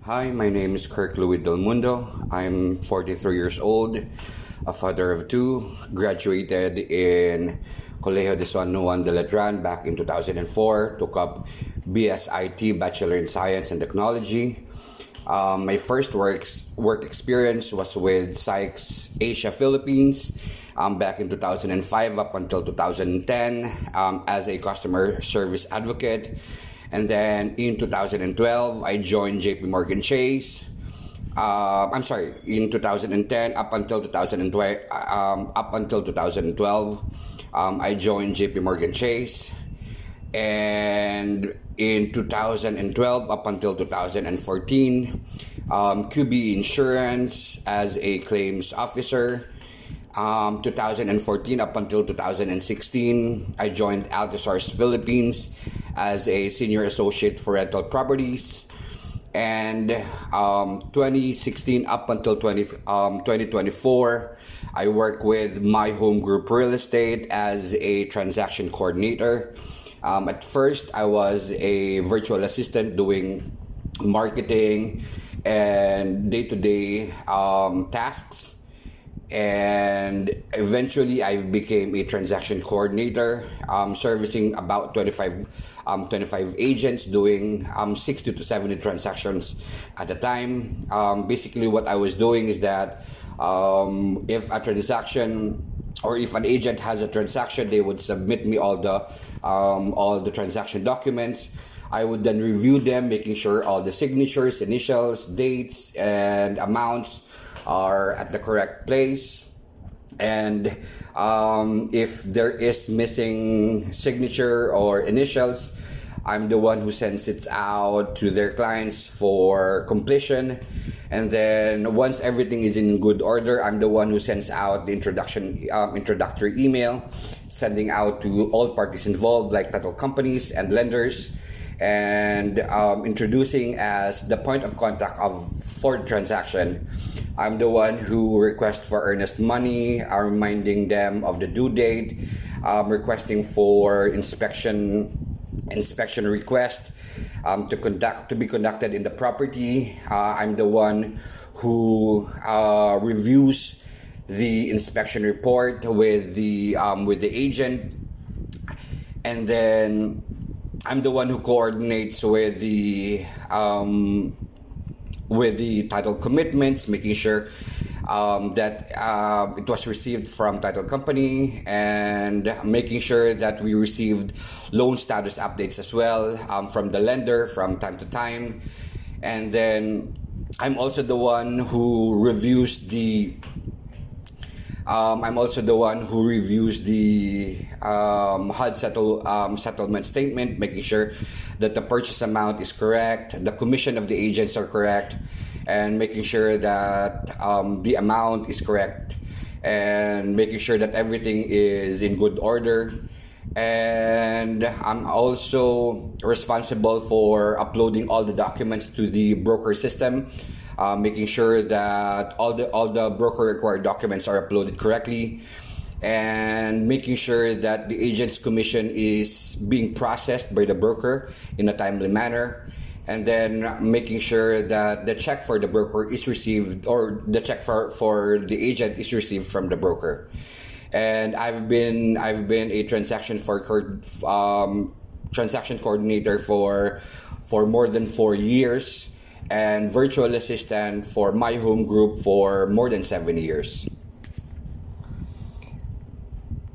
Hi, my name is Kirk Louis Del Mundo. I'm 43 years old, a father of two, graduated in Colegio de San Juan de Letran back in 2004, took up BSIT, Bachelor in Science and Technology. My first work experience was with Sykes Asia Philippines back in 2005 up until 2010 as a customer service advocate. And then in 2012, I joined JP Morgan Chase. In 2010 up until 2012, I joined JP Morgan Chase. And in 2012 up until 2014, QB Insurance as a claims officer. 2014 up until 2016, I joined Altosaurus Philippines as a senior associate for rental properties. And 2016 up until 2024, I work with My Home Group Real Estate as a transaction coordinator. At first, I was a virtual assistant doing marketing and day-to-day tasks. And eventually, I became a transaction coordinator, servicing about 25 agents, doing 60 to 70 transactions at a time. Basically, what I was doing is that if a transaction or if an agent has a transaction, they would submit me all the transaction documents. I would then review them, making sure all the signatures, initials, dates, and amounts are at the correct place. And if there is missing signature or initials, I'm the one who sends it out to their clients for completion. And then once everything is in good order, I'm the one who sends out the introductory email, sending out to all parties involved, like title companies and lenders, and introducing as the point of contact for the transaction. I'm the one who requests for earnest money, reminding them of the due date, requesting for inspection request to be conducted in the property. I'm the one who reviews the inspection report with the agent, and then I'm the one who coordinates with the title commitments, making sure that it was received from title company, and making sure that we received loan status updates as well from the lender from time to time. And then I'm also the one who reviews the HUD settlement statement, making sure that the purchase amount is correct, the commission of the agents are correct, and making sure that the amount is correct, and making sure that everything is in good order. And I'm also responsible for uploading all the documents to the broker system, making sure that all the broker required documents are uploaded correctly, and making sure that the agent's commission is being processed by the broker in a timely manner, and then making sure that the check for the broker is received, or the check for the agent is received from the broker. And I've been a transaction coordinator for more than 4 years, and virtual assistant for My Home Group for more than 7 years.